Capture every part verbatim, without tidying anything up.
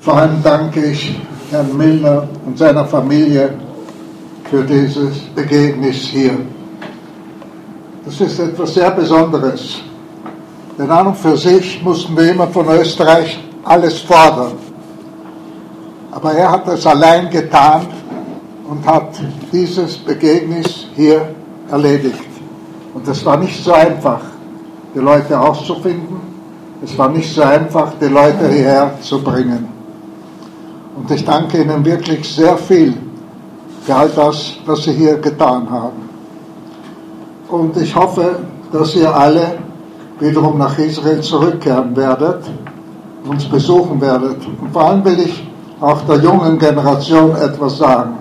Vor allem danke ich Herrn Milner und seiner Familie für dieses Begegnis hier. Das ist etwas sehr Besonderes, denn an und für sich mussten wir immer von Österreich alles fordern. Aber er hat es allein getan und hat dieses Begegnis hier erledigt. Und es war nicht so einfach, die Leute auszufinden. Es war nicht so einfach, die Leute hierher zu bringen. Und ich danke Ihnen wirklich sehr viel für all das, was Sie hier getan haben. Und ich hoffe, dass ihr alle wiederum nach Israel zurückkehren werdet, uns besuchen werdet. Und vor allem will ich auch der jungen Generation etwas sagen.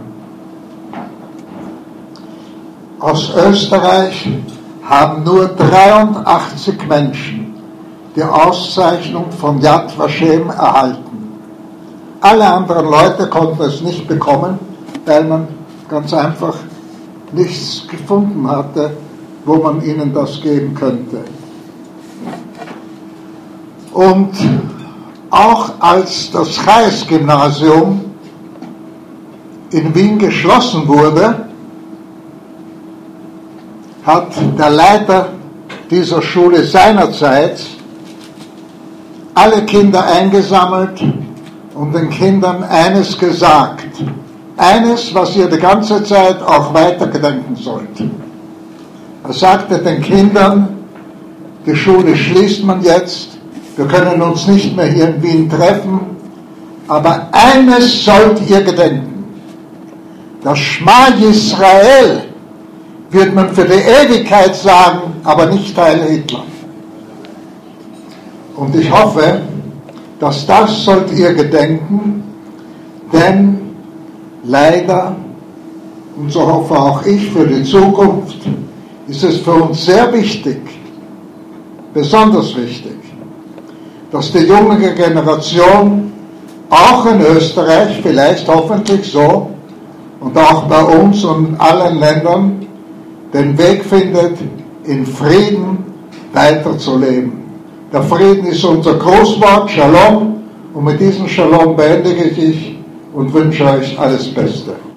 Aus Österreich haben nur dreiundachtzig Menschen die Auszeichnung von Yad Vashem erhalten. Alle anderen Leute konnten es nicht bekommen, weil man ganz einfach nichts gefunden hatte, wo man ihnen das geben könnte. Und auch als das Chais-Gymnasium in Wien geschlossen wurde, hat der Leiter dieser Schule seinerzeit alle Kinder eingesammelt und den Kindern eines gesagt. Eines, was ihr die ganze Zeit auch weitergedenken sollt. Er sagte den Kindern, die Schule schließt man jetzt, wir können uns nicht mehr hier in Wien treffen, aber eines sollt ihr gedenken. Das Schma Yisrael wird man für die Ewigkeit sagen, aber nicht Heil Hitler. Und ich hoffe, dass das sollt ihr gedenken, denn leider, und so hoffe auch ich für die Zukunft, ist es für uns sehr wichtig, besonders wichtig, dass die junge Generation auch in Österreich, vielleicht hoffentlich so, und auch bei uns und in allen Ländern, den Weg findet, in Frieden weiterzuleben. Der Frieden ist unser Großwort, Shalom, und mit diesem Shalom beende ich und wünsche euch alles Beste.